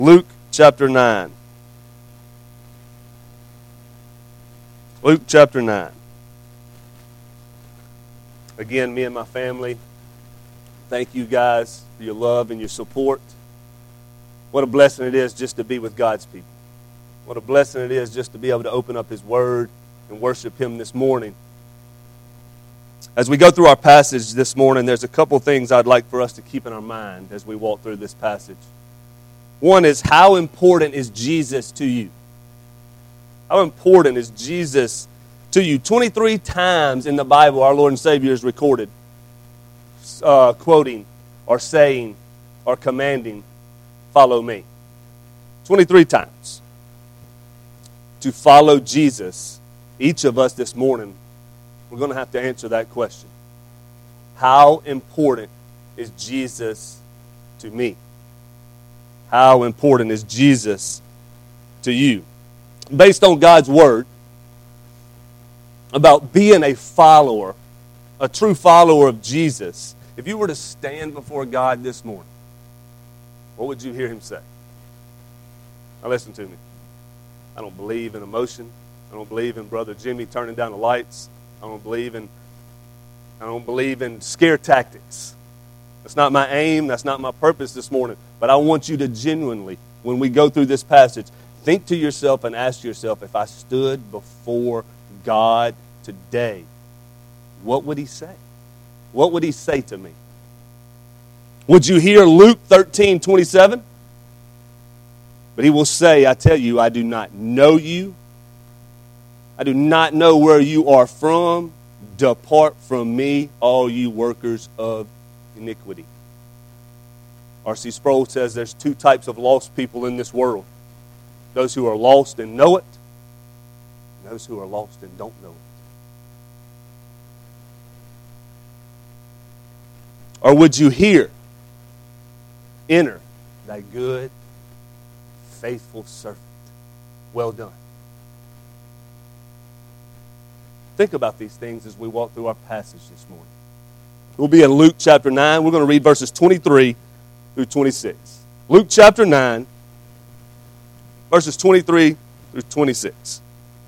Luke chapter 9. Luke chapter 9. Again, me and my family, thank you guys for your love and your support. What a blessing it is just to be with God's people. What a blessing it is just to be able to open up His Word and worship Him this morning. As we go through our passage this morning, there's a couple things I'd like for us to keep in our mind as we walk through this passage. One is, how important is Jesus to you? How important is Jesus to you? 23 times in the Bible, our Lord and Savior is recorded quoting or saying or commanding, follow me. 23 times. To follow Jesus, each of us this morning, we're going to have to answer that question. How important is Jesus to me? How important is Jesus to you? Based on God's Word, about being a follower, a true follower of Jesus, if you were to stand before God this morning, what would you hear Him say? Now listen to me. I don't believe in emotion. I don't believe in Brother Jimmy turning down the lights. I don't believe in scare tactics. That's not my aim. That's not my purpose this morning. But I want you to genuinely, when we go through this passage, think to yourself and ask yourself, if I stood before God today, what would He say? What would He say to me? Would you hear Luke 13:27? But He will say, I tell you, I do not know you. I do not know where you are from. Depart from me, all you workers of iniquity. R.C. Sproul says there's two types of lost people in this world. Those who are lost and know it, and those who are lost and don't know it. Or would you hear, enter thy good, faithful servant. Well done. Think about these things as we walk through our passage this morning. We'll be in Luke chapter 9. We're going to read verses 23 through 26. Luke chapter 9, verses 23 through 26.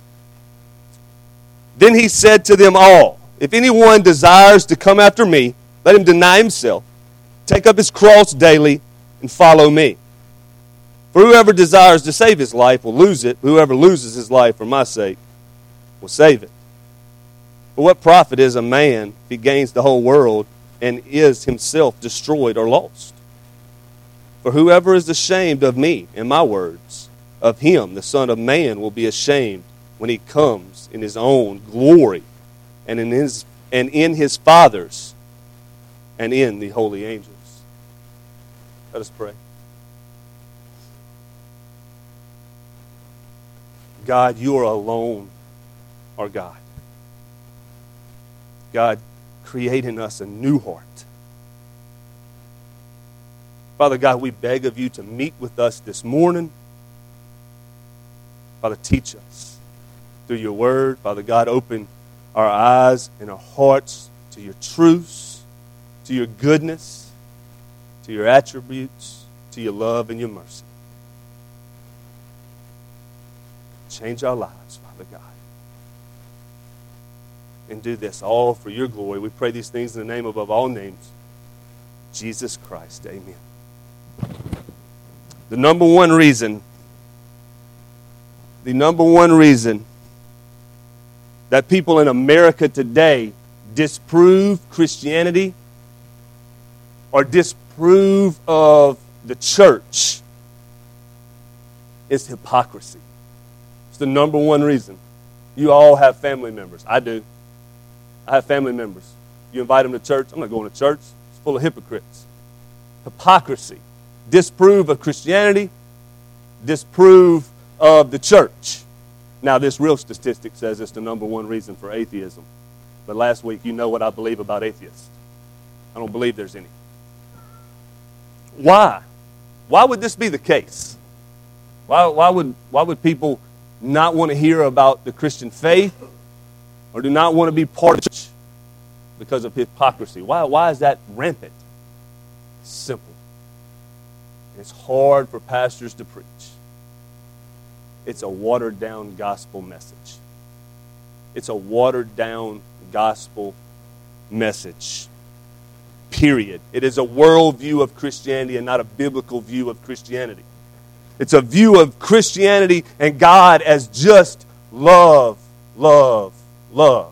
Then He said to them all, if anyone desires to come after me, let him deny himself, take up his cross daily, and follow me. For whoever desires to save his life will lose it. Whoever loses his life for my sake will save it. For what profit is a man if he gains the whole world and is himself destroyed or lost? For whoever is ashamed of me and my words, of him the Son of Man will be ashamed when He comes in His own glory and in His Father's and in the holy angels. Let us pray. God, You are alone our God. God, create in us a new heart. Father God, we beg of You to meet with us this morning. Father, teach us through Your Word. Father God, open our eyes and our hearts to Your truths, to Your goodness, to Your attributes, to Your love and Your mercy. Change our lives, Father God. And do this all for Your glory. We pray these things in the name above all names, Jesus Christ. Amen. The number one reason that people in America today disprove Christianity or disprove of the church is hypocrisy. It's the number one reason. You all have family members. I do. I have family members. You invite them to church. I'm not going to church. It's full of hypocrites. Hypocrisy. Disprove of Christianity. Disprove of the church. Now, this real statistic says it's the number one reason for atheism. But last week, you know what I believe about atheists. I don't believe there's any. Why? Why would this be the case? Why would people not want to hear about the Christian faith or do not want to be part of it because of hypocrisy? Why is that rampant? Simple. It's hard for pastors to preach. It's a watered-down gospel message. It's a watered-down gospel message. Period. It is a worldview of Christianity and not a biblical view of Christianity. It's a view of Christianity and God as just love, love, love.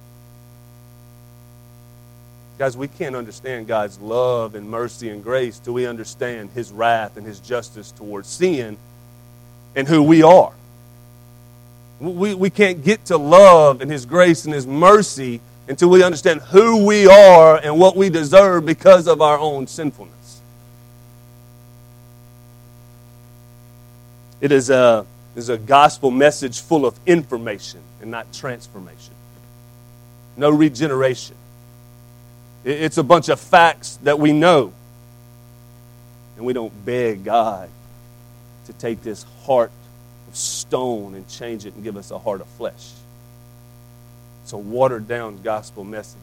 Guys, we can't understand God's love and mercy and grace till we understand His wrath and His justice towards sin and who we are. We can't get to love and His grace and His mercy until we understand who we are and what we deserve because of our own sinfulness. It is a gospel message full of information and not transformation. No regeneration. It's a bunch of facts that we know. And we don't beg God to take this heart of stone and change it and give us a heart of flesh. It's a watered down gospel message.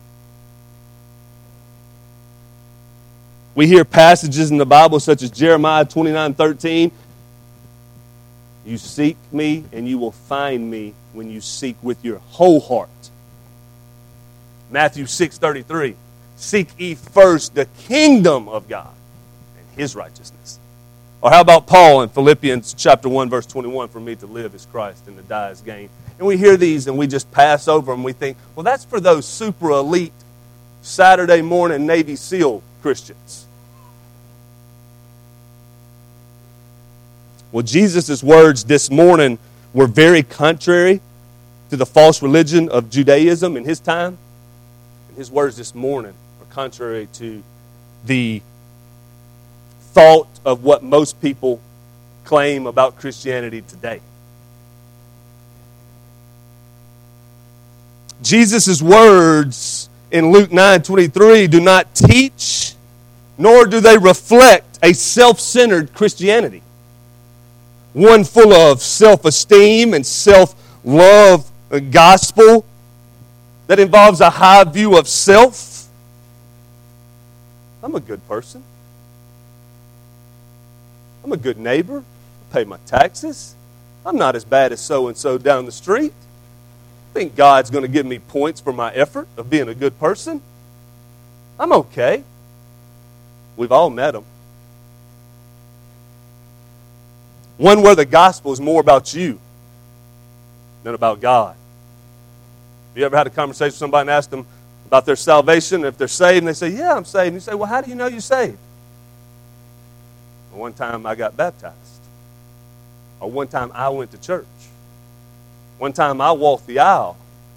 We hear passages in the Bible such as Jeremiah 29:13. You seek me and you will find me when you seek with your whole heart. Matthew 6:33. Seek ye first the kingdom of God and His righteousness. Or how about Paul in Philippians chapter 1, verse 21, for me to live is Christ and to die is gain. And we hear these and we just pass over them. We think, well, that's for those super elite Saturday morning Navy SEAL Christians. Well, Jesus' words this morning were very contrary to the false religion of Judaism in his time. And his words this morning are contrary to the thought of what most people claim about Christianity today. Jesus' words in Luke 9:23 do not teach, nor do they reflect a self-centered Christianity. One full of self-esteem and self-love gospel that involves a high view of self. I'm a good person. I'm a good neighbor. I pay my taxes. I'm not as bad as so-and-so down the street. I think God's going to give me points for my effort of being a good person. I'm okay. We've all met them. One where the gospel is more about you than about God. You ever had a conversation with somebody and asked them about their salvation, if they're saved, and they say, yeah, I'm saved. And you say, well, how do you know you're saved? Well, one time I got baptized. Or one time I went to church. One time I walked the aisle.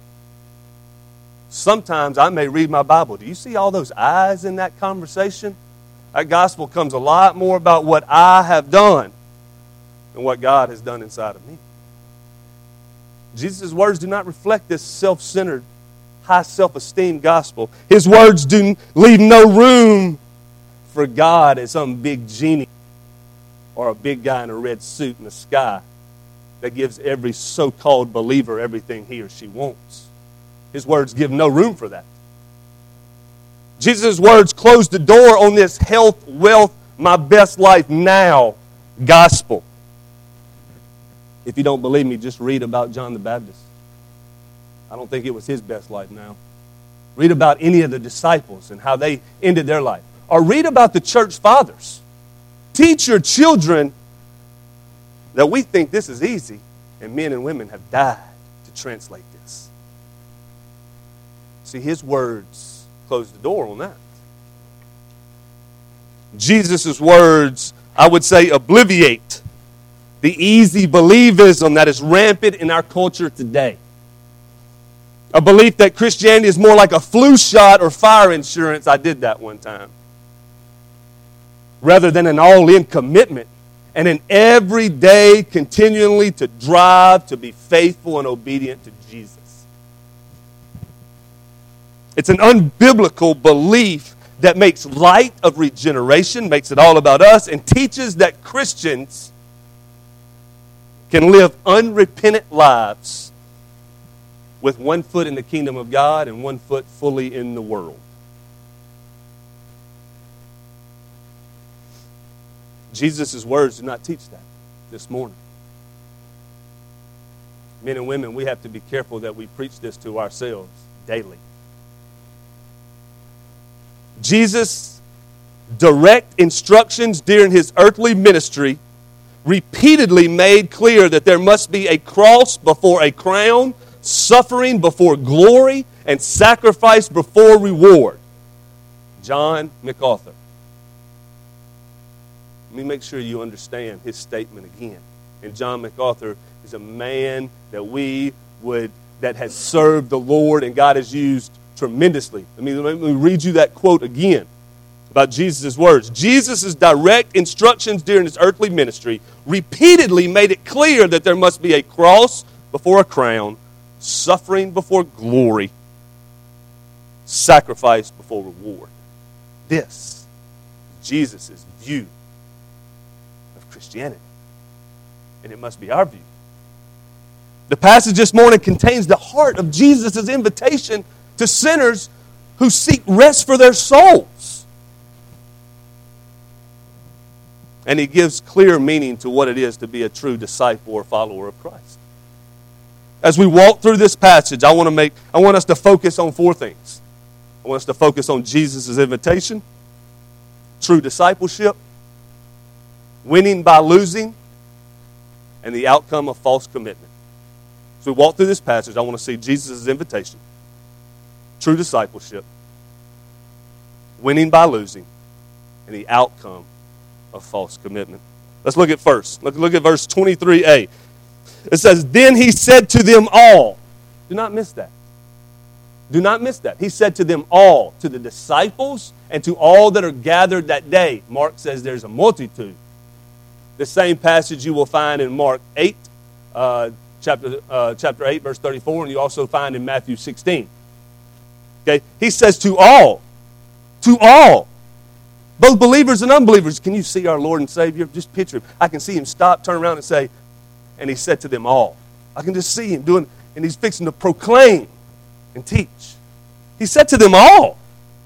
Sometimes I may read my Bible. Do you see all those I's in that conversation? That gospel comes a lot more about what I have done than what God has done inside of me. Jesus' words do not reflect this self-centered, high self-esteem gospel. His words do leave no room for God as some big genie or a big guy in a red suit in the sky that gives every so-called believer everything he or she wants. His words give no room for that. Jesus' words close the door on this health, wealth, my best life now gospel. If you don't believe me, just read about John the Baptist. I don't think it was his best life now. Read about any of the disciples and how they ended their life. Or read about the church fathers. Teach your children that we think this is easy, and men and women have died to translate this. See, his words close the door on that. Jesus' words, I would say, obliviate the easy believism that is rampant in our culture today. A belief that Christianity is more like a flu shot or fire insurance. I did that one time. Rather than an all-in commitment and an everyday, continually to drive to be faithful and obedient to Jesus. It's an unbiblical belief that makes light of regeneration, makes it all about us, and teaches that Christians can live unrepentant lives with one foot in the kingdom of God and one foot fully in the world. Jesus' words do not teach that this morning. Men and women, we have to be careful that we preach this to ourselves daily. Jesus' direct instructions during his earthly ministry repeatedly made clear that there must be a cross before a crown, suffering before glory, and sacrifice before reward. John MacArthur. Let me make sure you understand his statement again. And John MacArthur is a man that has served the Lord and God has used tremendously. Let me read you that quote again about Jesus' words. Jesus' direct instructions during his earthly ministry repeatedly made it clear that there must be a cross before a crown, suffering before glory, sacrifice before reward. This is Jesus' view of Christianity. And it must be our view. The passage this morning contains the heart of Jesus' invitation to sinners who seek rest for their souls. And he gives clear meaning to what it is to be a true disciple or follower of Christ. As we walk through this passage, I want us to focus on four things. I want us to focus on Jesus' invitation, true discipleship, winning by losing, and the outcome of false commitment. As we walk through this passage, I want to see Jesus' invitation, true discipleship, winning by losing, and the outcome of false commitment. Let's look at first. Look at verse 23a. It says, then he said to them all. Do not miss that. Do not miss that. He said to them all, to the disciples and to all that are gathered that day. Mark says there's a multitude. The same passage you will find in Mark 8, chapter 8, verse 34, and you also find in Matthew 16. Okay? He says to all, both believers and unbelievers. Can you see our Lord and Savior? Just picture him. I can see him stop, turn around and say, and he said to them all. I can just see him doing, and he's fixing to proclaim and teach. He said to them all.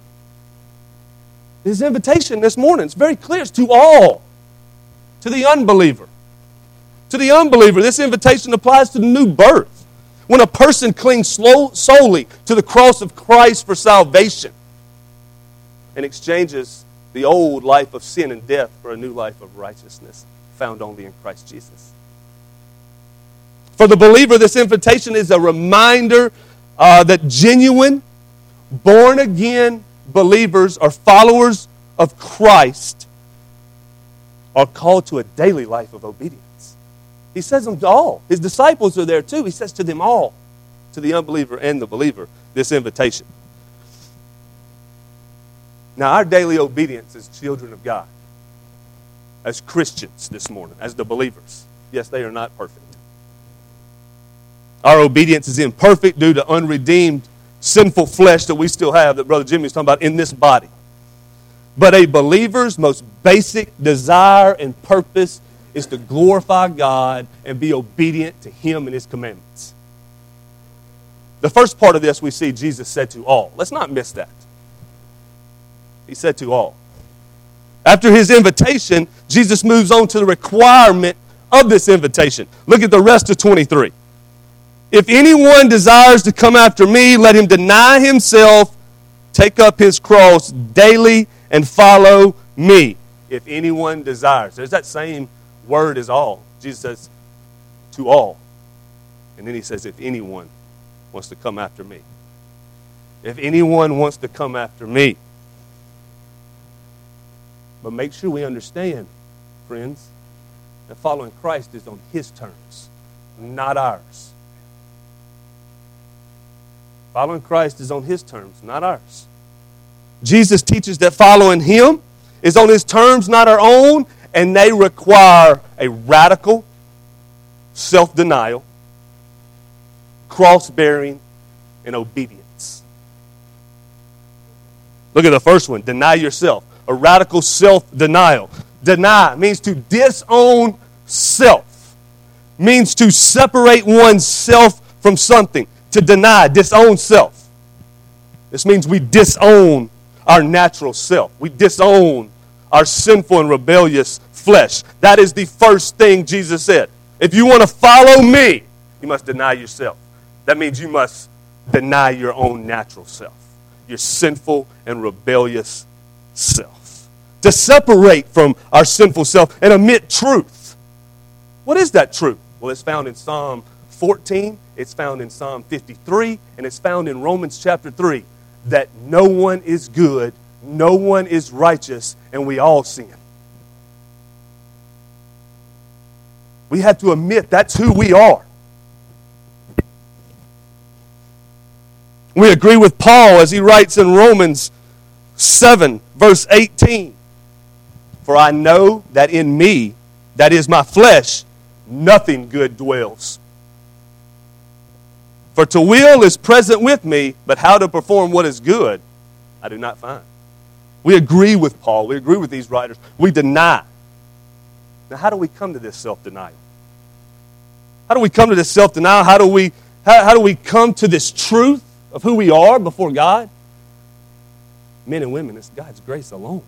His invitation this morning is very clear. It's to all. To the unbeliever. To the unbeliever, this invitation applies to the new birth. When a person clings solely to the cross of Christ for salvation and exchanges the old life of sin and death for a new life of righteousness found only in Christ Jesus. For the believer, this invitation is a reminder that genuine, born-again believers or followers of Christ are called to a daily life of obedience. He says them to all. His disciples are there too. He says to them all, to the unbeliever and the believer, this invitation. Now, our daily obedience as children of God, as Christians this morning, as the believers, yes, they are not perfect. Our obedience is imperfect due to unredeemed, sinful flesh that we still have, that Brother Jimmy was talking about, in this body. But a believer's most basic desire and purpose is to glorify God and be obedient to Him and His commandments. The first part of this we see Jesus said to all. Let's not miss that. He said to all. After His invitation, Jesus moves on to the requirement of this invitation. Look at the rest of 23. If anyone desires to come after me, let him deny himself, take up his cross daily, and follow me. If anyone desires. There's that same word as all. Jesus says, to all. And then He says, if anyone wants to come after me. If anyone wants to come after me. But make sure we understand, friends, that following Christ is on His terms, not ours. Following Christ is on His terms, not ours. Jesus teaches that following Him is on His terms, not our own, and they require a radical self-denial, cross-bearing, and obedience. Look at the first one, deny yourself. A radical self-denial. Deny means to disown self. Means to separate oneself from something. To deny, disown self. This means we disown our natural self. We disown our sinful and rebellious flesh. That is the first thing Jesus said. If you want to follow me, you must deny yourself. That means you must deny your own natural self, your sinful and rebellious self. To separate from our sinful self and admit truth. What is that truth? Well, it's found in Psalm 14, it's found in Psalm 53, and it's found in Romans chapter 3, that no one is good, no one is righteous, and we all sin. We have to admit that's who we are. We agree with Paul as he writes in Romans 7, verse 18. For I know that in me, that is my flesh, nothing good dwells. For to will is present with me, but how to perform what is good, I do not find. We agree with Paul. We agree with these writers. We deny. Now, how do we come to this self-denial? How do we come to this self-denial? How do we come to this truth of who we are before God? Men and women, it's God's grace alone.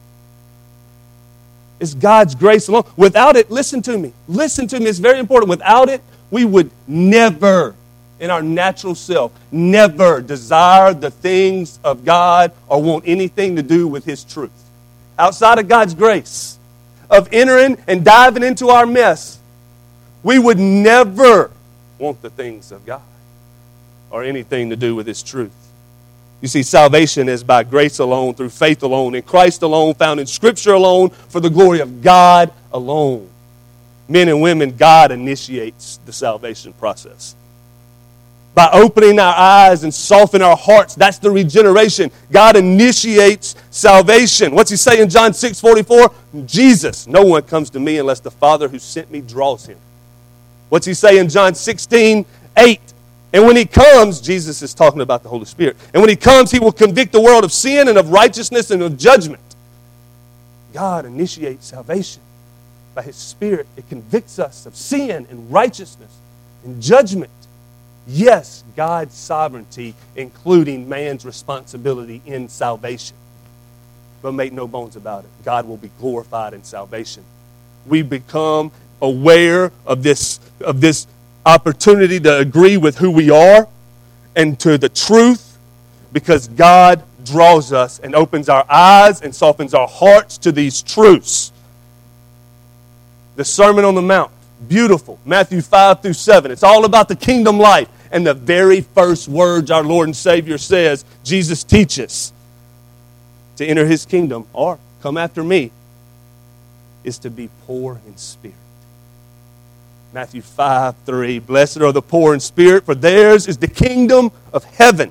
It's God's grace alone. Without it, listen to me, it's very important. Without it, we would never, in our natural self, never desire the things of God or want anything to do with His truth. Outside of God's grace, of entering and diving into our mess, we would never want the things of God or anything to do with His truth. You see, salvation is by grace alone, through faith alone, in Christ alone, found in Scripture alone, for the glory of God alone. Men and women, God initiates the salvation process. By opening our eyes and softening our hearts, that's the regeneration. God initiates salvation. What's He say in John 6:44? Jesus, no one comes to me unless the Father who sent me draws him. What's He say in John 16:8? And when He comes, Jesus is talking about the Holy Spirit. And when He comes, He will convict the world of sin and of righteousness and of judgment. God initiates salvation. By His Spirit, it convicts us of sin and righteousness and judgment. Yes, God's sovereignty, including man's responsibility in salvation. But make no bones about it, God will be glorified in salvation. We become aware of this opportunity to agree with who we are and to the truth, because God draws us and opens our eyes and softens our hearts to these truths. The Sermon on the Mount, beautiful, Matthew 5-7. It's all about the kingdom life. And the very first words our Lord and Savior says, Jesus teaches to enter His kingdom, or come after me, is to be poor in spirit. Matthew 5:3, blessed are the poor in spirit, for theirs is the kingdom of heaven.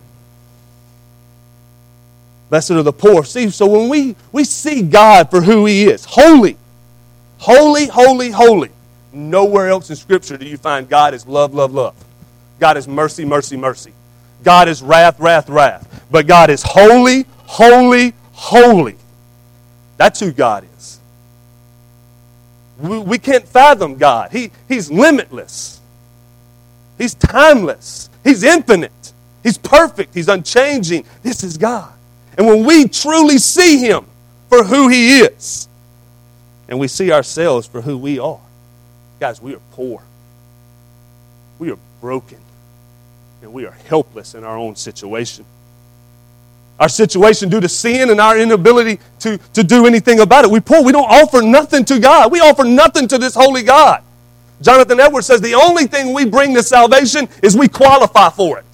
Blessed are the poor. See, so when we see God for who He is, holy, holy, holy, holy. Nowhere else in Scripture do you find God is love, love, love. God is mercy, mercy, mercy. God is wrath, wrath, wrath. But God is holy, holy, holy. That's who God is. We can't fathom God. He's limitless. He's timeless. He's infinite. He's perfect. He's unchanging. This is God. And when we truly see Him for who He is, and we see ourselves for who we are, guys, we are poor. We are broken. And we are helpless in our own situation. Our situation due to sin and our inability to do anything about it. We're poor. We don't offer nothing to God. We offer nothing to this holy God. Jonathan Edwards says the only thing we bring to salvation is we qualify for it.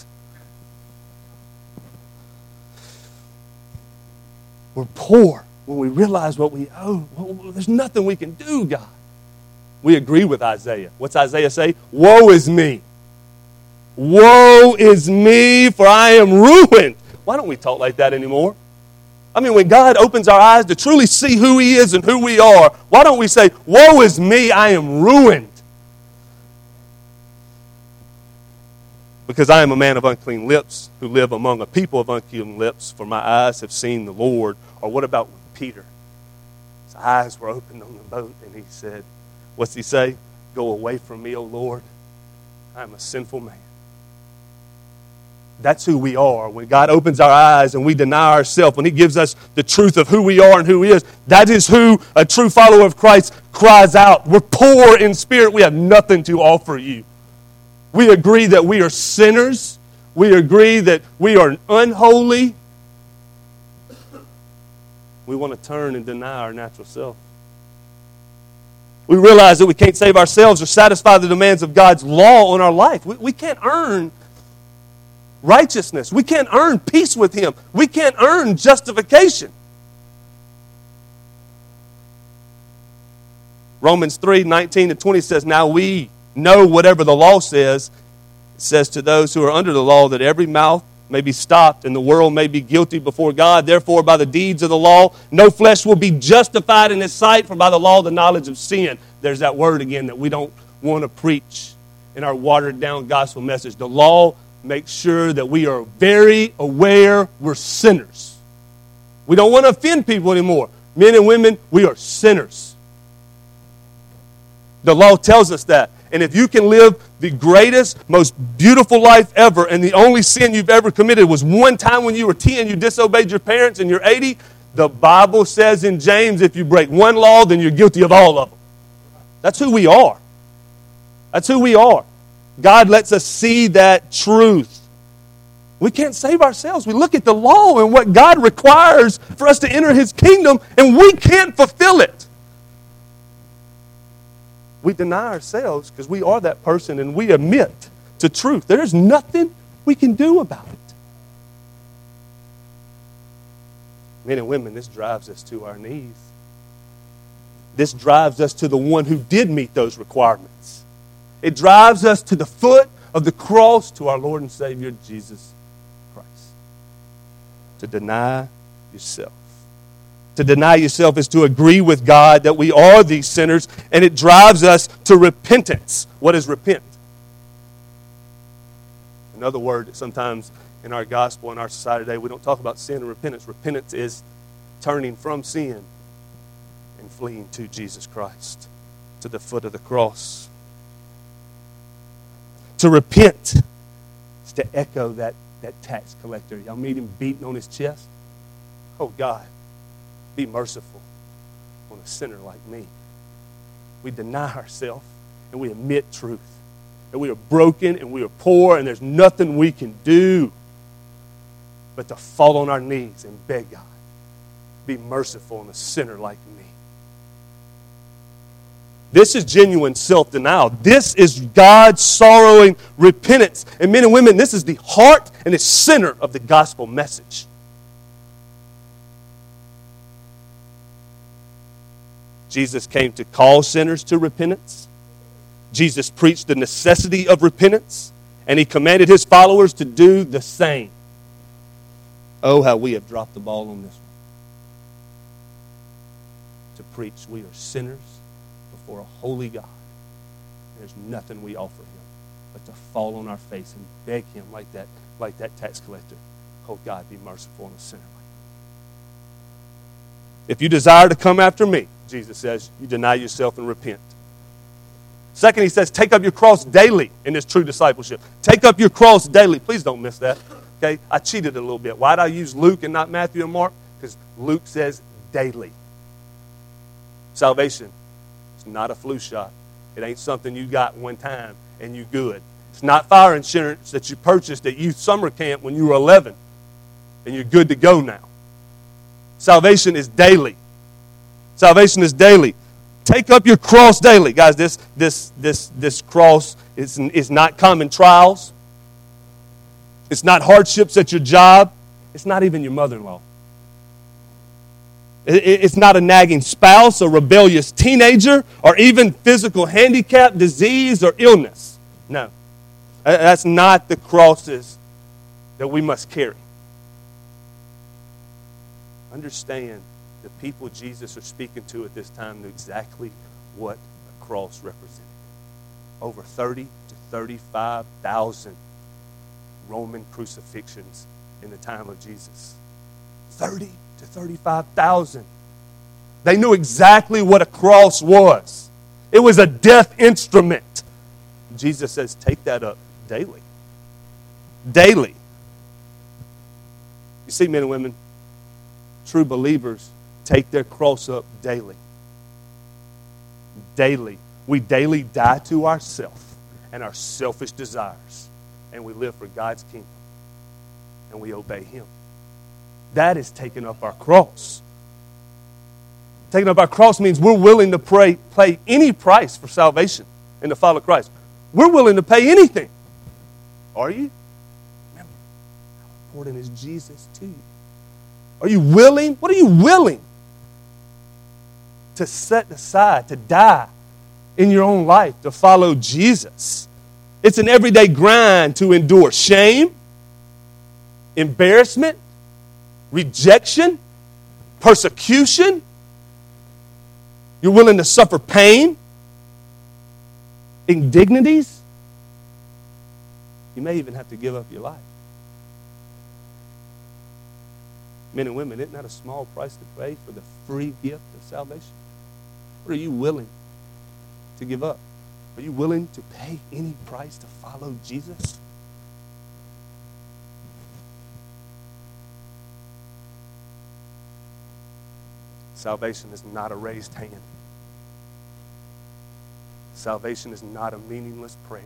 We're poor when we realize what we owe. Well, there's nothing we can do, God. We agree with Isaiah. What's Isaiah say? Woe is me. Woe is me, for I am ruined. Why don't we talk like that anymore? I mean, when God opens our eyes to truly see who He is and who we are, why don't we say, woe is me, I am ruined? Because I am a man of unclean lips who live among a people of unclean lips, for my eyes have seen the Lord. Or what about Peter? His eyes were opened on the boat and he said, what's he say? Go away from me, O Lord. I am a sinful man. That's who we are. When God opens our eyes and we deny ourselves, when He gives us the truth of who we are and who He is, that is who a true follower of Christ cries out. We're poor in spirit. We have nothing to offer you. We agree that we are sinners. We agree that we are unholy. We want to turn and deny our natural self. We realize that we can't save ourselves or satisfy the demands of God's law on our life. We can't earn righteousness. We can't earn peace with Him. We can't earn justification. Romans 3:19-20 says, now we know whatever the law says. It says to those who are under the law that every mouth may be stopped and the world may be guilty before God. Therefore, by the deeds of the law, no flesh will be justified in His sight, for by the law the knowledge of sin. There's that word again that we don't want to preach in our watered-down gospel message. The law makes sure that we are very aware we're sinners. We don't want to offend people anymore. Men and women, we are sinners. The law tells us that. And if you can live the greatest, most beautiful life ever, and the only sin you've ever committed was one time when you were 10, you disobeyed your parents, and you're 80, the Bible says in James, if you break one law, then you're guilty of all of them. That's who we are. That's who we are. God lets us see that truth. We can't save ourselves. We look at the law and what God requires for us to enter His kingdom, and we can't fulfill it. We deny ourselves because we are that person, and we admit to truth. There is nothing we can do about it. Men and women, this drives us to our knees. This drives us to the one who did meet those requirements. It drives us to the foot of the cross, to our Lord and Savior, Jesus Christ. To deny yourself. To deny yourself is to agree with God that we are these sinners, and it drives us to repentance. What is repent? Another word that sometimes in our gospel, in our society today, we don't talk about sin and repentance. Repentance is turning from sin and fleeing to Jesus Christ, to the foot of the cross. To repent is to echo that tax collector. Y'all meet him beating on his chest? Oh, God, be merciful on a sinner like me. We deny ourselves and we admit truth. That we are broken and we are poor and there's nothing we can do but to fall on our knees and beg God, be merciful on a sinner like me. This is genuine self-denial. This is God's sorrowing repentance. And men and women, this is the heart and the center of the gospel message. Jesus came to call sinners to repentance. Jesus preached the necessity of repentance, and He commanded His followers to do the same. Oh, how we have dropped the ball on this one. To preach we are sinners before a holy God. There's nothing we offer Him but to fall on our face and beg Him like that tax collector. Oh, God, be merciful on a sinner like me. If you desire to come after me, Jesus says, you deny yourself and repent. Second, He says, take up your cross daily in this true discipleship. Take up your cross daily. Please don't miss that. Okay, I cheated a little bit. Why did I use Luke and not Matthew and Mark? Because Luke says daily. Salvation is not a flu shot. It ain't something you got one time and you good. It's not fire insurance that you purchased at youth summer camp when you were 11 and you're good to go now. Salvation is daily. Salvation is daily. Take up your cross daily. Guys, this cross is not common trials. It's not hardships at your job. It's not even your mother-in-law. It's not a nagging spouse, a rebellious teenager, or even physical handicap, disease, or illness. No. That's not the crosses that we must carry. Understand the people Jesus is speaking to at this time knew exactly what a cross represented. Over 30 to 35,000 Roman crucifixions in the time of Jesus. 30 to 35,000. They knew exactly what a cross was. It was a death instrument. Jesus says, take that up daily. Daily. You see, men and women, true believers take their cross up daily. Daily. We daily die to ourselves and our selfish desires. And we live for God's kingdom. And we obey Him. That is taking up our cross. Taking up our cross means we're willing to pay any price for salvation and to follow Christ. We're willing to pay anything. Are you? Remember, how important is Jesus to you? Are you willing? What are you willing to set aside, to die in your own life, to follow Jesus? It's an everyday grind to endure shame, embarrassment, rejection, persecution. You're willing to suffer pain, indignities. You may even have to give up your life. Men and women, isn't that a small price to pay for the free gift of salvation? What are you willing to give up? Are you willing to pay any price to follow Jesus? Salvation is not a raised hand. Salvation is not a meaningless prayer.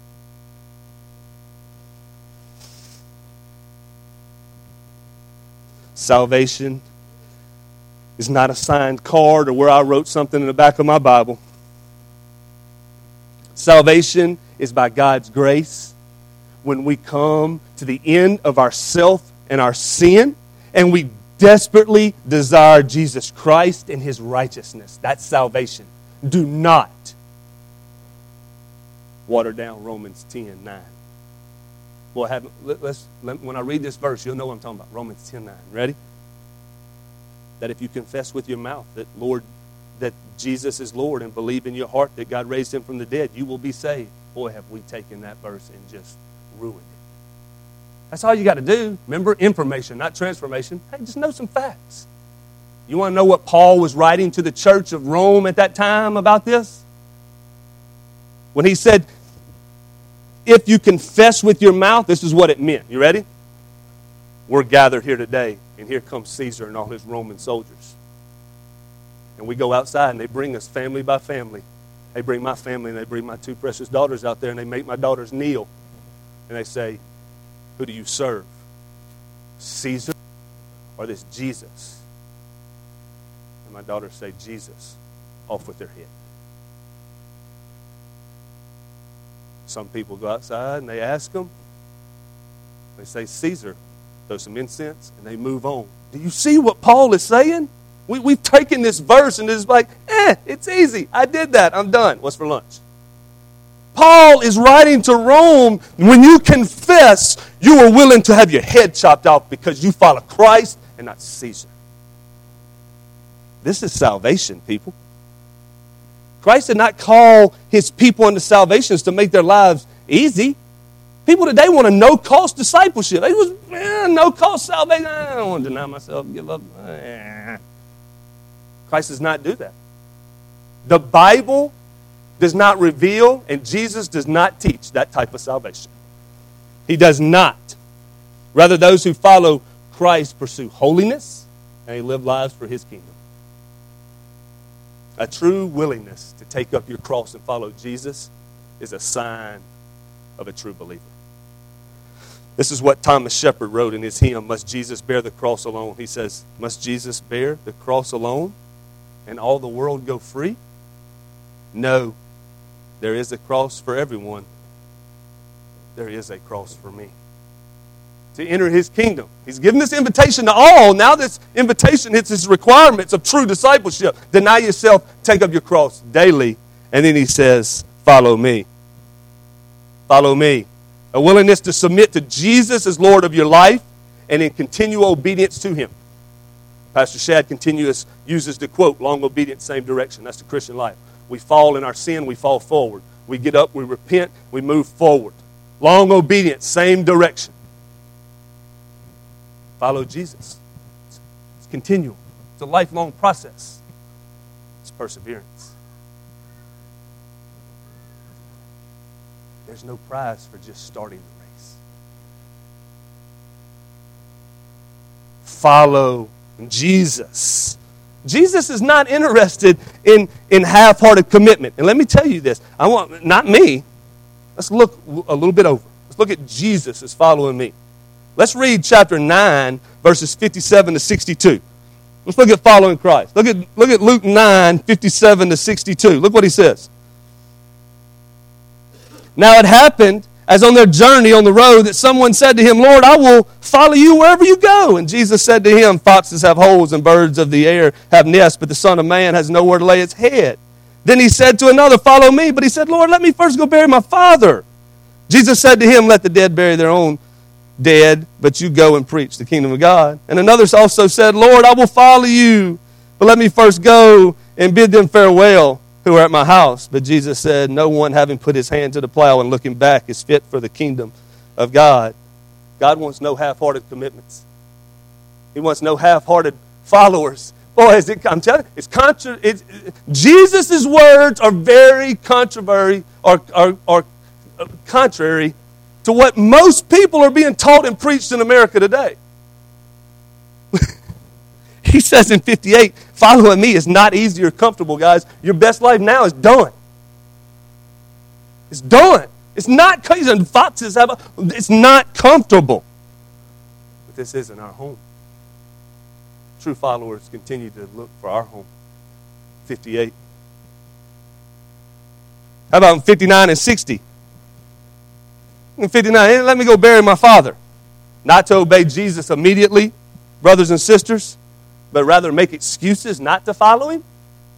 Salvation is not a signed card or where I wrote something in the back of my Bible. Salvation is by God's grace when we come to the end of ourself and our sin and we desperately desire Jesus Christ and His righteousness. That's salvation. Do not water down Romans 10:9. Well, when I read this verse, you'll know what I'm talking about. Romans 10:9. Ready? That if you confess with your mouth that Jesus is Lord and believe in your heart that God raised Him from the dead, you will be saved. Boy, have we taken that verse and just ruined it. That's all you got to do. Remember, information, not transformation. Hey, just know some facts. You want to know what Paul was writing to the church of Rome at that time about this? When he said, if you confess with your mouth, this is what it meant. You ready? We're gathered here today, and here comes Caesar and all his Roman soldiers. And we go outside, and they bring us family by family. They bring my family, and they bring my two precious daughters out there, and they make my daughters kneel. And they say, who do you serve? Caesar or this Jesus? And my daughters say, Jesus. Off with their head. Some people go outside and they ask them. They say, Caesar. Throw some incense and they move on. Do you see what Paul is saying? We've taken this verse and it's like, it's easy. I did that. I'm done. What's for lunch? Paul is writing to Rome. When you confess, you are willing to have your head chopped off because you follow Christ and not Caesar. This is salvation, people. Christ did not call His people into salvations to make their lives easy. People today want a no-cost discipleship. It was no-cost salvation. I don't want to deny myself and give up. Christ does not do that. The Bible does not reveal, and Jesus does not teach that type of salvation. He does not. Rather, those who follow Christ pursue holiness and they live lives for His kingdom. A true willingness to take up your cross and follow Jesus is a sign of a true believer. This is what Thomas Shepard wrote in his hymn, Must Jesus Bear the Cross Alone? He says, must Jesus bear the cross alone and all the world go free? No, there is a cross for everyone. There is a cross for me. To enter His kingdom. He's given this invitation to all. Now this invitation hits His requirements of true discipleship. Deny yourself, take up your cross daily. And then He says, follow me. Follow me. A willingness to submit to Jesus as Lord of your life and in continual obedience to Him. Pastor Shad uses the quote, long obedience, same direction. That's the Christian life. We fall in our sin, we fall forward. We get up, we repent, we move forward. Long obedience, same direction. Follow Jesus. It's continual. It's a lifelong process. It's perseverance. There's no prize for just starting the race. follow Jesus. Jesus is not interested in half-hearted commitment. And let me tell you this. Not me. Let's look a little bit over. Let's look at Jesus as following me. Let's read chapter 9, verses 57 to 62. Let's look at following Christ. Look at Luke 9, 57 to 62. Look what he says. Now it happened, as on their journey on the road, that someone said to him, Lord, I will follow you wherever you go. And Jesus said to him, foxes have holes and birds of the air have nests, but the Son of Man has nowhere to lay his head. Then he said to another, follow me. But he said, Lord, let me first go bury my father. Jesus said to him, let the dead bury their own dead, but you go and preach the kingdom of God. And another also said, Lord, I will follow you, but let me first go and bid them farewell who are at my house. But Jesus said, no one having put his hand to the plow and looking back is fit for the kingdom of God. God wants no half-hearted commitments. He wants no half-hearted followers. Boy, I'm telling you, Jesus' words are very contrary to what most people are being taught and preached in America today. He says in 58, following me is not easy or comfortable, guys. Your best life now is done. It's done. It's not, foxes it's not comfortable. But this isn't our home. True followers continue to look for our home. 58. How about in 59 and 60? In 59, let me go bury my father. Not to obey Jesus immediately, brothers and sisters, but rather make excuses not to follow him.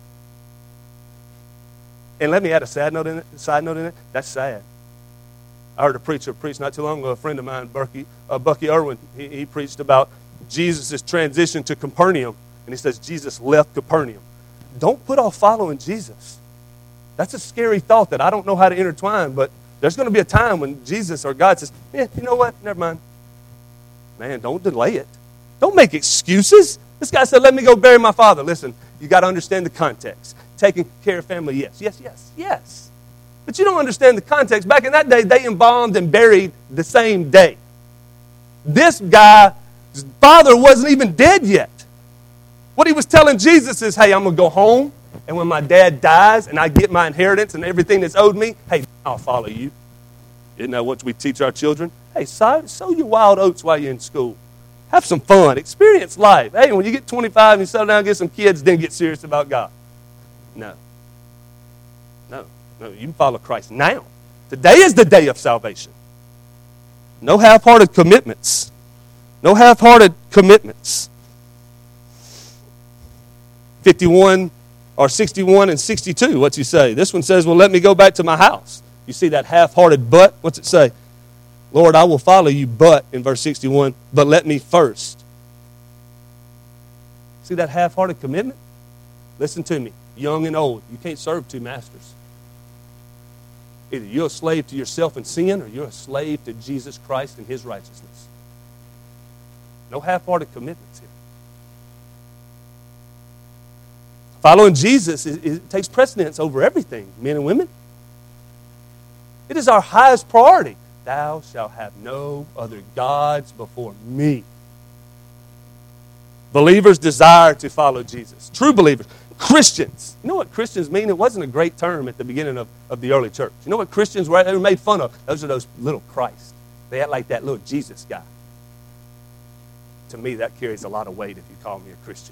And let me add a side note in it. That's sad. I heard a preacher preach not too long ago, a friend of mine, Bucky Irwin. He preached about Jesus' transition to Capernaum. And he says, Jesus left Capernaum. Don't put off following Jesus. That's a scary thought that I don't know how to intertwine, but there's going to be a time when Jesus or God says, you know what? Never mind. Man, don't delay it. Don't make excuses. This guy said, let me go bury my father. Listen, you got to understand the context. Taking care of family, yes. But you don't understand the context. Back in that day, they embalmed and buried the same day. This guy's father wasn't even dead yet. What he was telling Jesus is, hey, I'm going to go home, and when my dad dies and I get my inheritance and everything that's owed me, hey, I'll follow you. Isn't that what we teach our children? Hey, sow your wild oats while you're in school. Have some fun. Experience life. Hey, when you get 25 and you settle down and get some kids, then get serious about God. No. You can follow Christ now. Today is the day of salvation. No half-hearted commitments. 51 or 61 and 62, what's he say? This one says, well, let me go back to my house. You see that half-hearted but? What's it say? Lord, I will follow you, but, in verse 61, but let me first. See that half-hearted commitment? Listen to me, young and old. You can't serve two masters. Either you're a slave to yourself and sin, or you're a slave to Jesus Christ and his righteousness. No half-hearted commitments here. Following Jesus it takes precedence over everything, men and women. It is our highest priority. Thou shalt have no other gods before me. Believers desire to follow Jesus. True believers. Christians. You know what Christians mean? It wasn't a great term at the beginning of the early church. You know what Christians were? They were made fun of. Those are those little Christ. They act like that little Jesus guy. To me, that carries a lot of weight if you call me a Christian.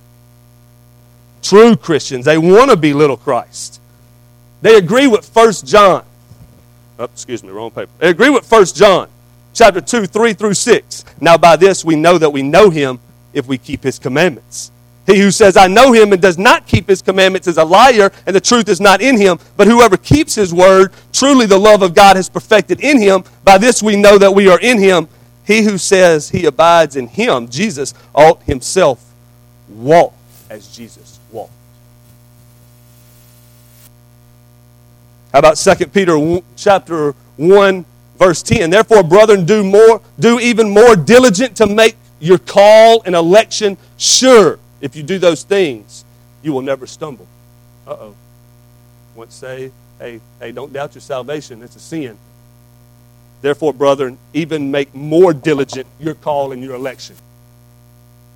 True Christians, they want to be little Christ. They agree with 1 John. Wrong paper. They agree with 1 John, chapter 2, 3 through 6. Now by this we know that we know him if we keep his commandments. He who says, I know him and does not keep his commandments is a liar, and the truth is not in him. But whoever keeps his word, truly the love of God is perfected in him. By this we know that we are in him. He who says he abides in him, Jesus, ought himself walk as Jesus walked. How about 2 Peter chapter 1, verse 10? Therefore, brethren, do even more diligent to make your call and election sure. If you do those things, you will never stumble. Once say, hey, don't doubt your salvation. It's a sin. Therefore, brethren, even make more diligent your call and your election.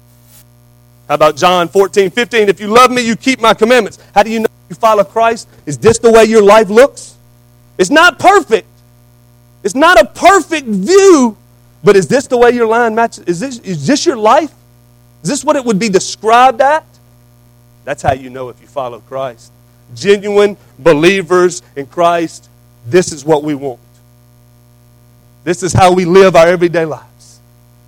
How about John 14:15? If you love me, you keep my commandments. How do you know you follow Christ? Is this the way your life looks? It's not perfect. It's not a perfect view, but is this the way your line matches? Is this your life? Is this what it would be described at? That's how you know if you follow Christ. Genuine believers in Christ, this is what we want. This is how we live our everyday lives.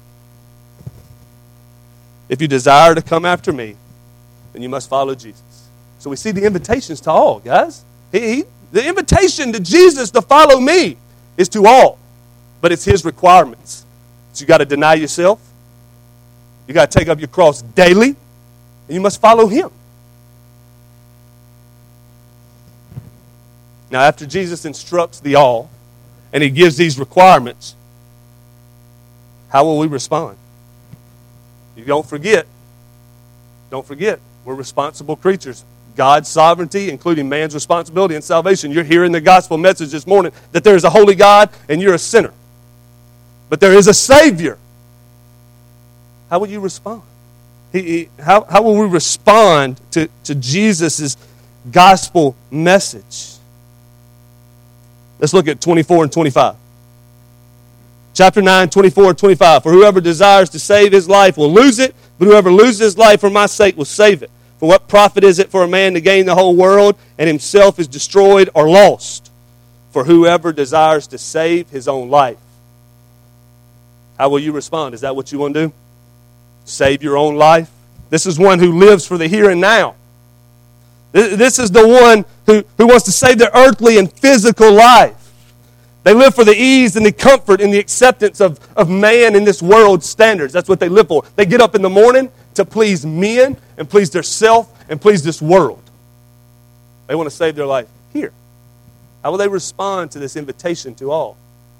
If you desire to come after me, then you must follow Jesus. So we see the invitations to all, guys. The invitation to Jesus to follow me is to all, but it's his requirements. So you got to deny yourself. You got to take up your cross daily, and you must follow him. Now, after Jesus instructs the all, and he gives these requirements, how will we respond? You don't forget, we're responsible creatures. God's sovereignty, including man's responsibility in salvation. You're hearing the gospel message this morning that there is a holy God and you're a sinner. But there is a Savior. How will you respond? How will we respond to Jesus' gospel message? Let's look at 24 and 25. Chapter 9, 24 and 25. For whoever desires to save his life will lose it, but whoever loses his life for my sake will save it. For what profit is it for a man to gain the whole world and himself is destroyed or lost? For whoever desires to save his own life. How will you respond? Is that what you want to do? Save your own life? This is one who lives for the here and now. This is the one who wants to save their earthly and physical life. They live for the ease and the comfort and the acceptance of man in this world's standards. That's what they live for. They get up in the morning to please men and please their self and please this world. They want to save their life here. How will they respond to this invitation to all?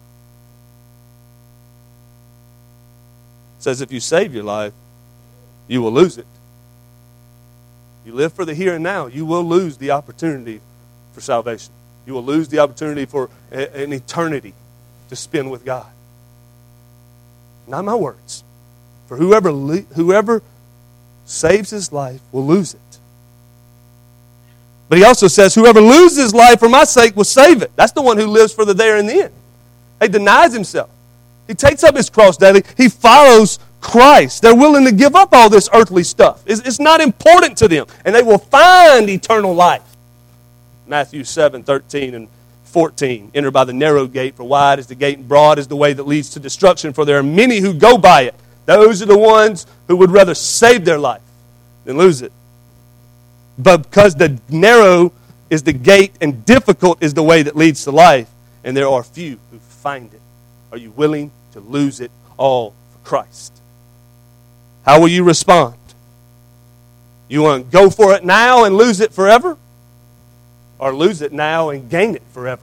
It says if you save your life, you will lose it. You live for the here and now, you will lose the opportunity for salvation. You will lose the opportunity for an eternity to spend with God. Not my words. For whoever saves his life will lose it. But he also says, whoever loses his life for my sake will save it. That's the one who lives for the there and the end. He denies himself. He takes up his cross daily. He follows Christ. They're willing to give up all this earthly stuff. It's not important to them. And they will find eternal life. Matthew 7, 13 and 14. Enter by the narrow gate, for wide is the gate and broad is the way that leads to destruction, for there are many who go by it. Those are the ones who would rather save their life than lose it. But because the narrow is the gate and difficult is the way that leads to life, and there are few who find it. Are you willing to lose it all for Christ? How will you respond? You want to go for it now and lose it forever? Or lose it now and gain it forever?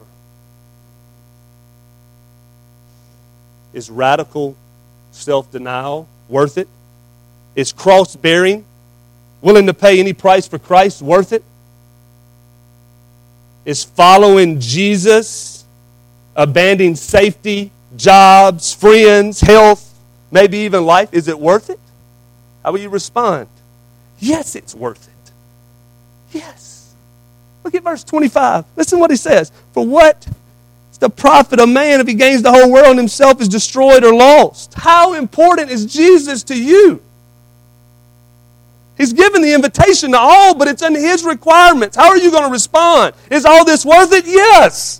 Is radical self-denial worth it? Is cross-bearing, willing to pay any price for Christ, worth it? Is following Jesus, abandoning safety, jobs, friends, health, maybe even life, is it worth it? How will you respond? Yes, it's worth it. Yes. Look at verse 25. Listen to what he says. For what is the profit of man if he gains the whole world and himself is destroyed or lost? How important is Jesus to you? He's given the invitation to all, but it's in his requirements. How are you going to respond? Is all this worth it? Yes.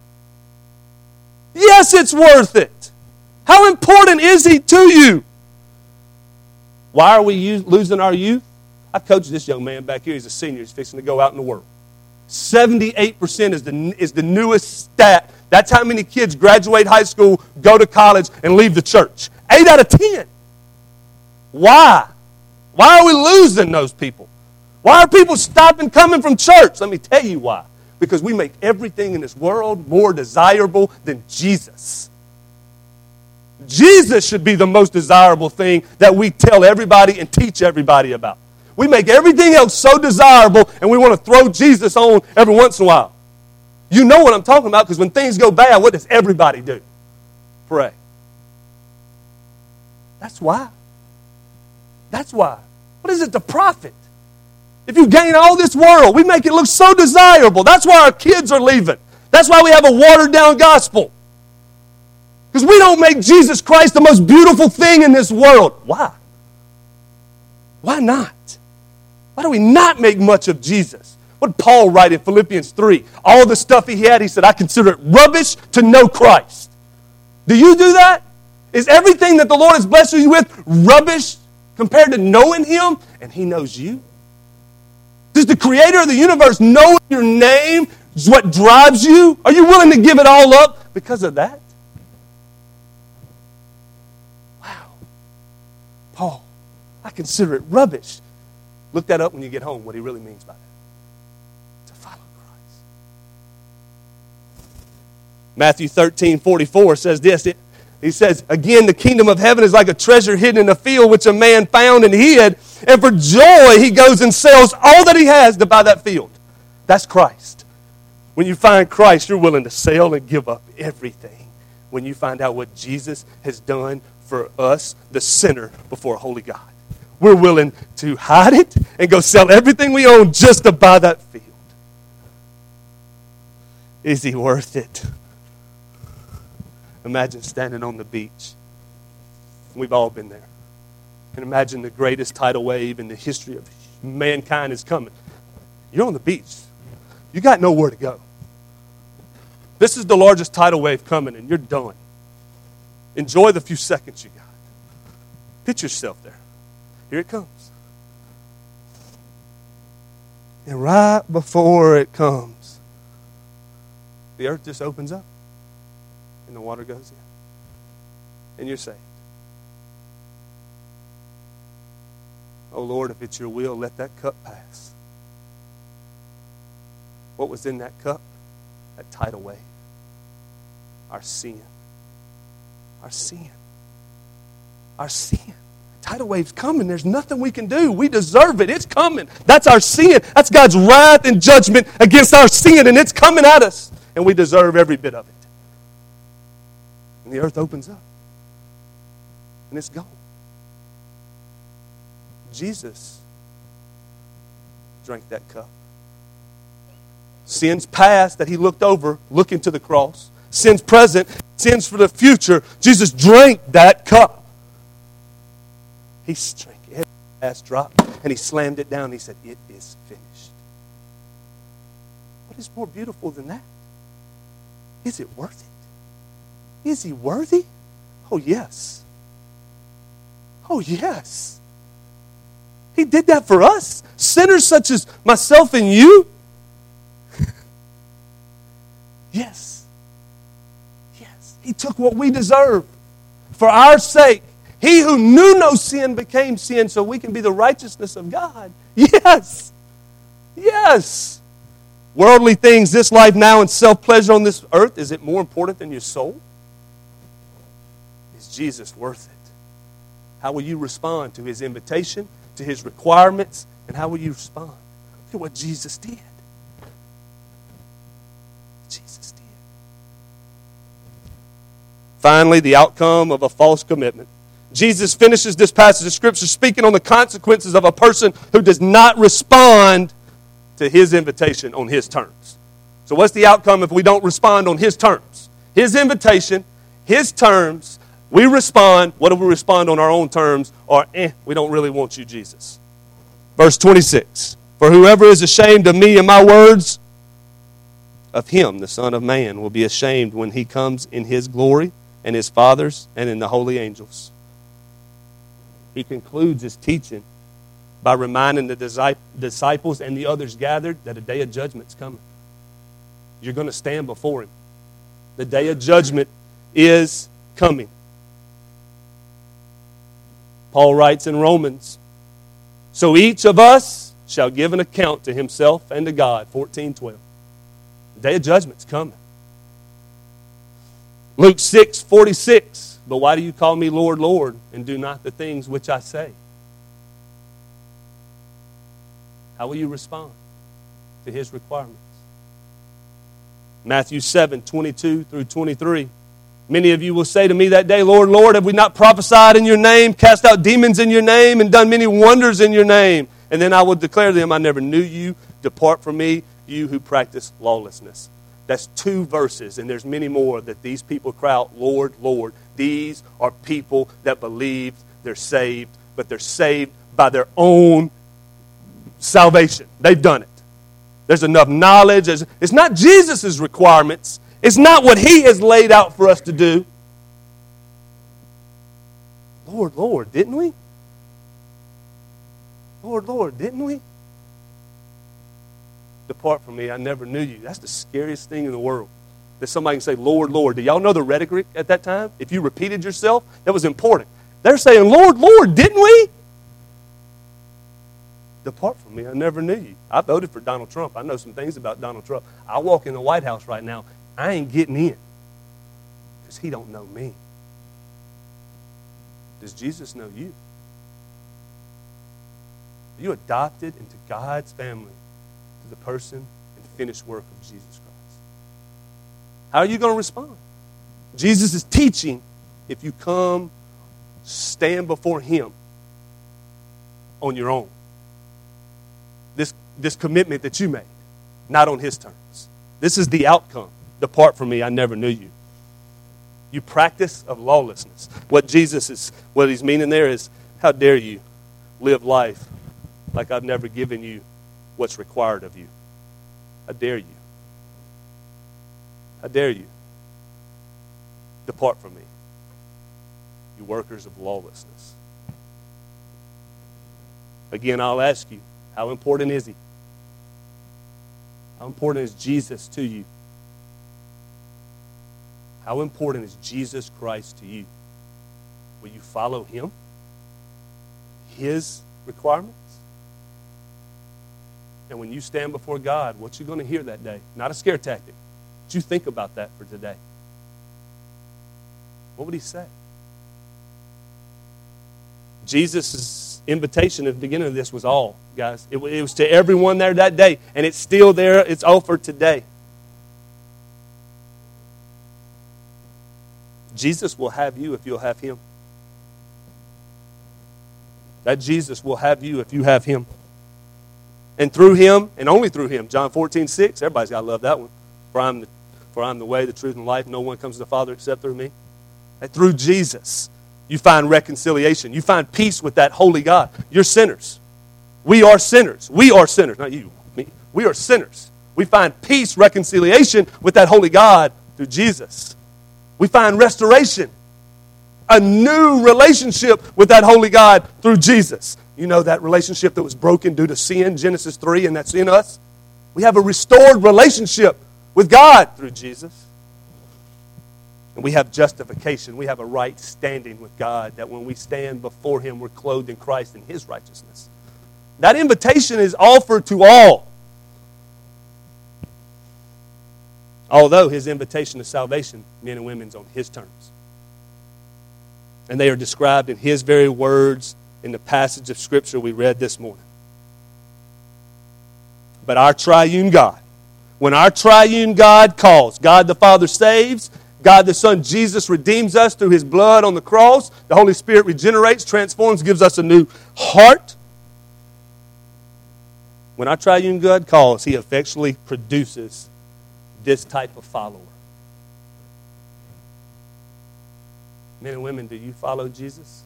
Yes, it's worth it. How important is he to you? Why are we losing our youth? I coached this young man back here. He's a senior. He's fixing to go out in the world. 78% is the newest stat. That's how many kids graduate high school, go to college, and leave the church. 8 out of 10. Why? Why are we losing those people? Why are people stopping coming from church? Let me tell you why. Because we make everything in this world more desirable than Jesus. Jesus should be the most desirable thing that we tell everybody and teach everybody about. We make everything else so desirable, and we want to throw Jesus on every once in a while. You know what I'm talking about, because when things go bad, what does everybody do? Pray. That's why. That's why. What is it to profit? If you gain all this world, we make it look so desirable. That's why our kids are leaving. That's why we have a watered-down gospel. Because we don't make Jesus Christ the most beautiful thing in this world. Why? Why not? Why do we not make much of Jesus? What did Paul write in Philippians 3? All the stuff he had, he said, I consider it rubbish to know Christ. Do you do that? Is everything that the Lord has blessed you with rubbish compared to knowing Him and He knows you? Does the Creator of the universe know your name is what drives you? Are you willing to give it all up because of that? Wow. Paul, I consider it rubbish. Look that up when you get home, what he really means by that. To follow Christ. Matthew 13:44 says this. He says, again, the kingdom of heaven is like a treasure hidden in a field which a man found and hid. And for joy, he goes and sells all that he has to buy that field. That's Christ. When you find Christ, you're willing to sell and give up everything. When you find out what Jesus has done for us, the sinner, before a holy God. We're willing to hide it and go sell everything we own just to buy that field. Is He worth it? Imagine standing on the beach. We've all been there. And imagine the greatest tidal wave in the history of mankind is coming. You're on the beach. You got nowhere to go. This is the largest tidal wave coming, and you're done. Enjoy the few seconds you got. Picture yourself there. Here it comes. And right before it comes, the earth just opens up. And the water goes in. And you're saved. Oh Lord, if it's your will, let that cup pass. What was in that cup? That tidal wave. Our sin. Our sin. Our sin. Tidal wave's coming. There's nothing we can do. We deserve it. It's coming. That's our sin. That's God's wrath and judgment against our sin, and it's coming at us. And we deserve every bit of it. And the earth opens up. And it's gone. Jesus drank that cup. Sins past that He looked over, looking to the cross. Sins present, sins for the future. Jesus drank that cup. He drank every last drop. And He slammed it down. And He said, it is finished. What is more beautiful than that? Is it worth it? Is He worthy? Oh, yes. Oh, yes. He did that for us. Sinners such as myself and you. Yes. Yes. He took what we deserve for our sake. He who knew no sin became sin so we can be the righteousness of God. Yes. Yes. Worldly things, this life now, and self-pleasure on this earth, is it more important than your soul? Is Jesus worth it? How will you respond to His invitation, to His requirements, and how will you respond? Look at what Jesus did. Jesus did. Finally, the outcome of a false commitment. Jesus finishes this passage of Scripture speaking on the consequences of a person who does not respond to His invitation on His terms. So what's the outcome if we don't respond on His terms? His invitation, His terms, we respond. What if we respond on our own terms? Or, we don't really want you, Jesus. Verse 26. For whoever is ashamed of me and my words, of him the Son of Man will be ashamed when He comes in His glory and His Father's and in the holy angels. He concludes His teaching by reminding the disciples and the others gathered that a day of judgment's coming. You're going to stand before Him. The day of judgment is coming. Paul writes in Romans, so each of us shall give an account to himself and to God, 14:12. The day of judgment's coming. Luke 6:46, but why do you call me Lord, Lord, and do not the things which I say? How will you respond to His requirements? Matthew 7:22 through 23. Many of you will say to me that day, Lord, Lord, have we not prophesied in your name, cast out demons in your name, and done many wonders in your name? And then I will declare to them, I never knew you. Depart from me, you who practice lawlessness. That's 2 verses, and there's many more that these people cry out, Lord, Lord. These are people that believe they're saved, but they're saved by their own salvation. They've done it. There's enough knowledge. It's not Jesus' requirements. It's not what he has laid out for us to do. Lord, Lord, didn't we? Lord, Lord, didn't we? Depart from me, I never knew you. That's the scariest thing in the world. That somebody can say, Lord, Lord. Do y'all know the rhetoric at that time? If you repeated yourself, that was important. They're saying, Lord, Lord, didn't we? Depart from me, I never knew you. I voted for Donald Trump. I know some things about Donald Trump. I walk in the White House right now. I ain't getting in because he don't know me. Does Jesus know you? Are you adopted into God's family through the person and finished work of Jesus Christ? How are you going to respond? Jesus is teaching, if you come, stand before him on your own. This commitment that you made, not on his terms. This is the outcome. Depart from me, I never knew you. You practice of lawlessness. What he's meaning there is, how dare you live life like I've never given you what's required of you. How dare you? How dare you? Depart from me, you workers of lawlessness. Again, I'll ask you, how important is he? How important is Jesus to you? How important is Jesus Christ to you? Will you follow him? His requirements? And when you stand before God, what you going to hear that day? Not a scare tactic. But you think about that for today. What would he say? Jesus' invitation at the beginning of this was all, guys. It was to everyone there that day. And it's still there. It's offered today. Jesus will have you if you'll have him. That Jesus will have you if you have him. And through him, and only through him, John 14:6, everybody's got to love that one. For I'm the way, the truth, and life. No one comes to the Father except through me. And through Jesus, you find reconciliation. You find peace with that holy God. You're sinners. We are sinners. We are sinners. Not you, me. We are sinners. We find peace, reconciliation with that holy God through Jesus. We find restoration, a new relationship with that holy God through Jesus. You know that relationship that was broken due to sin, Genesis 3, and that's in us? We have a restored relationship with God through Jesus. And we have justification. We have a right standing with God, that when we stand before him, we're clothed in Christ and his righteousness. That invitation is offered to all. Although his invitation to salvation, men and women, is on his terms. And they are described in his very words in the passage of Scripture we read this morning. But our triune God, when our triune God calls, God the Father saves, God the Son Jesus redeems us through his blood on the cross, the Holy Spirit regenerates, transforms, gives us a new heart. When our triune God calls, he effectually produces this type of follower. Men and women, do you follow Jesus?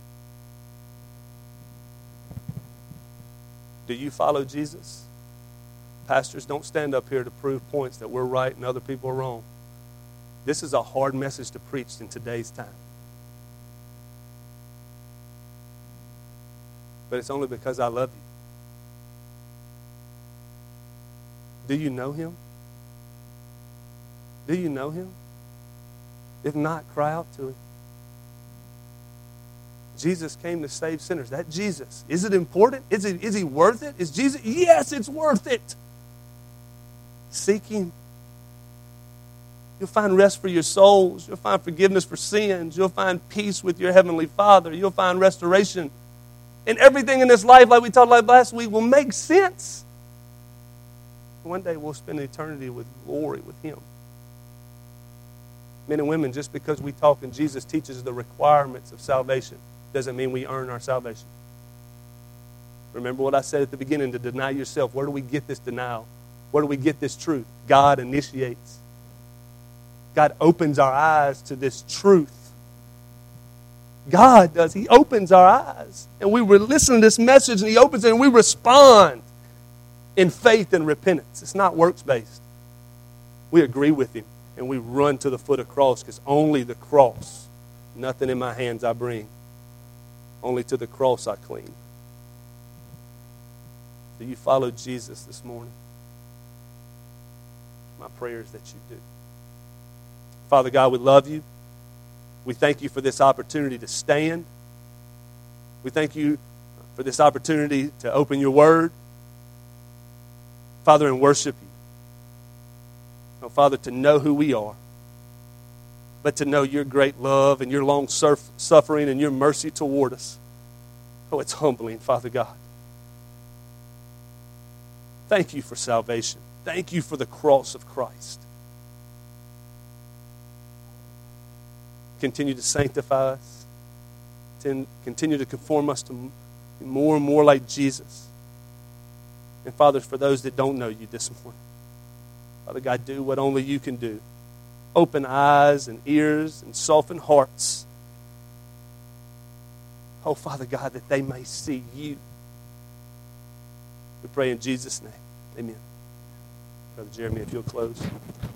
Do you follow Jesus? Pastors, don't stand up here to prove points that we're right and other people are wrong. This is a hard message to preach in today's time. But it's only because I love you. Do you know him? Do you know him? If not, cry out to him. Jesus came to save sinners. That Jesus, is it important? Is he worth it? Is Jesus? Yes, it's worth it. Seek him. You'll find rest for your souls. You'll find forgiveness for sins. You'll find peace with your heavenly Father. You'll find restoration. And everything in this life, like we talked about last week, will make sense. One day we'll spend eternity with glory with him. Men and women, just because we talk and Jesus teaches the requirements of salvation doesn't mean we earn our salvation. Remember what I said at the beginning, to deny yourself. Where do we get this denial? Where do we get this truth? God initiates. God opens our eyes to this truth. God does. He opens our eyes. And we listen to this message and He opens it and we respond in faith and repentance. It's not works-based. We agree with Him and we run to the foot of the cross, because only the cross, nothing in my hands I bring. Only to the cross I cling. Do you follow Jesus this morning? My prayer is that you do. Father God, we love you. We thank you for this opportunity to stand. We thank you for this opportunity to open your word, Father, and worship you. Oh, Father, to know who we are, but to know your great love and your long suffering and your mercy toward us. Oh, it's humbling, Father God. Thank you for salvation. Thank you for the cross of Christ. Continue to sanctify us. Continue to conform us to more and more like Jesus. And Father, for those that don't know you this morning, Father God, do what only you can do. Open eyes and ears and soften hearts. Oh, Father God, that they may see you. We pray in Jesus' name. Amen. Brother Jeremy, if you'll close.